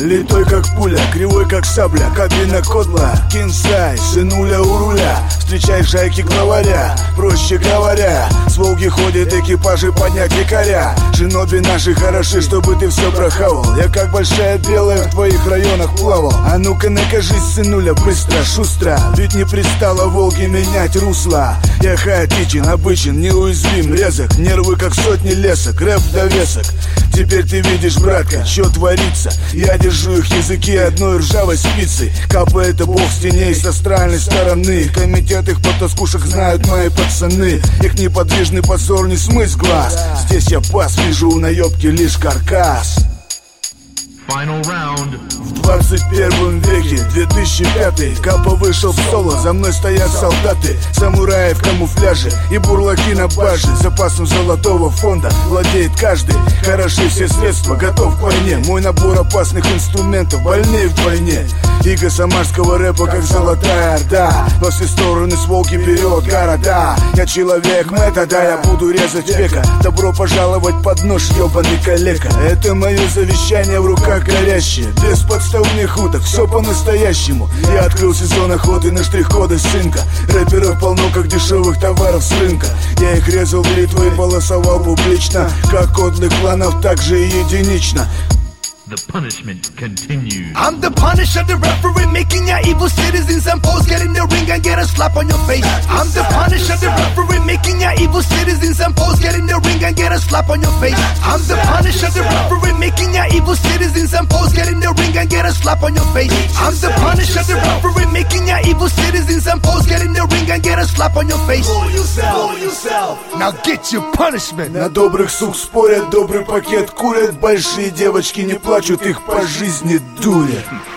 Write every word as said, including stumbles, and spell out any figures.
Литой как пуля, кривой как сабля, кабина кодла. Кинсай, сынуля у руля, встречай шайки главаря. Проще говоря, с Волги ходят экипажи поднять якоря. Шиноби наши хороши, чтобы ты все прохавал. Я как большая белая в твоих районах плавал. А ну-ка накажись, сынуля, быстро, шустро, ведь не пристало Волги менять русло. Я хаотичен, обычен, неуязвим, резок. Нервы как сотни лесок, рэп довесок. Теперь ты видишь, братка, что творится. Я держу их языки одной ржавой спицей. Капа это бог с теней с астральной стороны. Комитет их потаскушек знают мои пацаны. Их неподвижный позор не смыть с глаз. Здесь я пас, вижу у наебки лишь каркас. Final round. В двадцать первом веке, две тысячи пятый, Капа вышел в соло, за мной стоят солдаты. Самураи в камуфляже и бурлаки на баже. Запасом золотого фонда владеет каждый. Хороши все средства, готов к войне. Мой набор опасных инструментов больнее вдвойне. Иго самарского рэпа как золотая орда. Во все стороны с Волги берет города. Я человек метода, я буду резать века. Добро пожаловать под нож, ебаный калека. Это мое завещание в руках горящие, без подставных уток, все по-настоящему. Я открыл сезон охоты на штрих-коды сынка. Рэперов полно, как дешевых товаров с рынка. Я их резал бритвой, полосовал публично. Как кодлых кланов, так же и единично. The punishment continues. I'm the Punisher, the referee, making your evil citizens and foes get in the ring and get a slap on your face. I'm the Punisher, the referee, making your evil citizens and foes get in the ring and get a slap on your face. I'm the Punisher, the referee, making your evil citizens and foes get in the ring and get a slap on your face. I'm the Punisher, the referee, making your evil citizens and foes get in the ring and get a slap on your face. Fool yourself, fool yourself. Now get your punishment. На добрых сук спорят, добрый пакет курят. Большие девочки не плачут, их по жизни дурят.